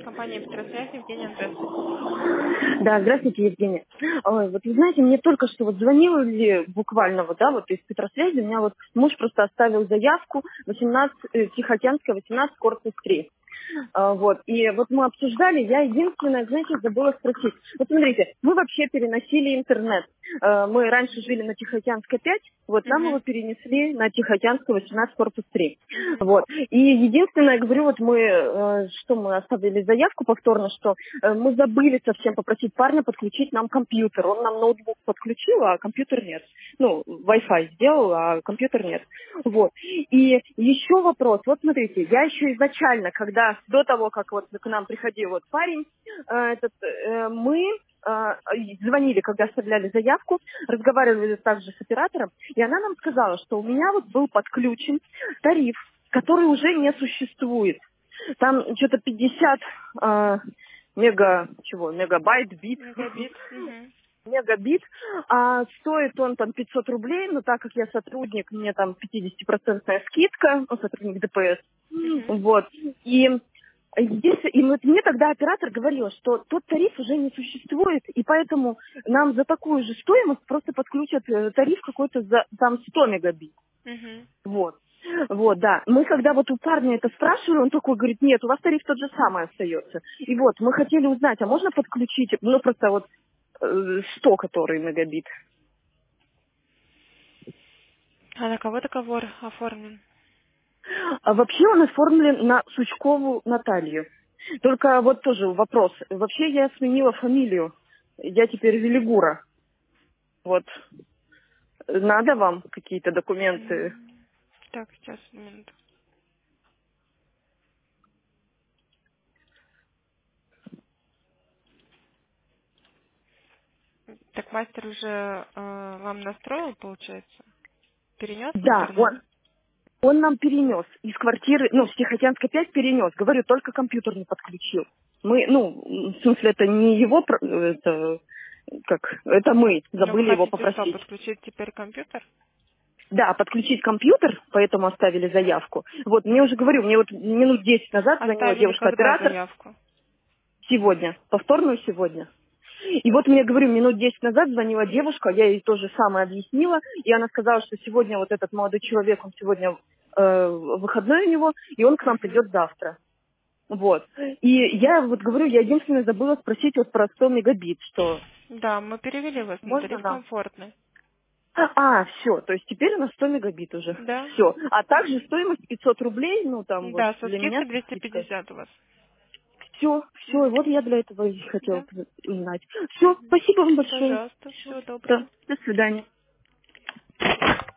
Компания «Петросвязь», Евгения, здравствуйте. Да, здравствуйте, Евгения. Ой, вот вы знаете, мне только что вот звонили буквально вот, да, вот из Петросвязи, у меня вот муж просто оставил заявку 18, Тихоокеанская, 18, корпус 3. Вот, и вот мы обсуждали, я единственное, знаете, забыла спросить. Вот смотрите, мы вообще переносили интернет. Мы раньше жили на Тихоокеанской 5, вот нам Угу. его перенесли на Тихоокеанскую, 18, корпус 3. Угу. Вот, и единственное, говорю, вот мы, что мы оставили заявку повторно, что мы забыли совсем попросить парня подключить нам компьютер. Он нам ноутбук подключил, а компьютер нет. Ну, Wi-Fi сделал, а компьютер нет. Вот. И еще вопрос. Вот смотрите, я еще изначально, когда до того, как вот к нам приходил вот парень, мы звонили, когда оставляли заявку, разговаривали также с оператором, и она нам сказала, что у меня вот был подключен тариф, который уже не существует. Там что-то 50 мегабайт, бит, Мегабит. Угу. мегабит, а стоит он там 500 рублей, но так как я сотрудник, мне там 50% скидка, ну, сотрудник ДПС, Угу. вот, и вот мне тогда оператор говорил, что тот тариф уже не существует, и поэтому нам за такую же стоимость просто подключат тариф какой-то за там 100 мегабит. Угу. Вот. Вот, да. Мы когда вот у парня это спрашивали, он такой говорит, нет, у вас тариф тот же самый остается. И вот, мы хотели узнать, а можно подключить, ну, просто вот 100, который мегабит. А на кого договор оформлен? А вообще он оформлен на Сучкову Наталью. Только вот тоже вопрос. Вообще я сменила фамилию. Я теперь Велигура. Вот. Надо вам какие-то документы? Так, сейчас, минуту. Так мастер уже вам настроил, получается? Перенес в Да, интернет? он нам перенес из квартиры, ну, с Тихоокеанской 5 перенес. Говорю, только компьютер не подключил. Мы, ну, в смысле, это не его, это мы Но вы забыли его хотите что, попросить. подключить теперь компьютер? Да, подключить компьютер, поэтому оставили заявку. Вот, мне уже говорю, мне вот минут 10 назад звонила Оставили когда девушка-оператор, заявку? сегодня, повторную сегодня. И вот мне, говорю, минут 10 назад звонила девушка, я ей то же самое объяснила, и она сказала, что сегодня вот этот молодой человек, он сегодня выходной у него, и он к нам Угу. придет завтра. Вот. И я вот говорю, я единственное забыла спросить вот про 100 мегабит, что Да, мы перевели вас на можно тариф нам? комфортный. Все, то есть теперь у нас 100 мегабит уже. Да? Все. А также стоимость 500 рублей, ну там вот Да, со для меня скидкой скидка. 250 у вас. Все, вот я для этого и хотела Да? узнать. Все, спасибо вам большое. Пожалуйста, всего доброго. Да, до свидания.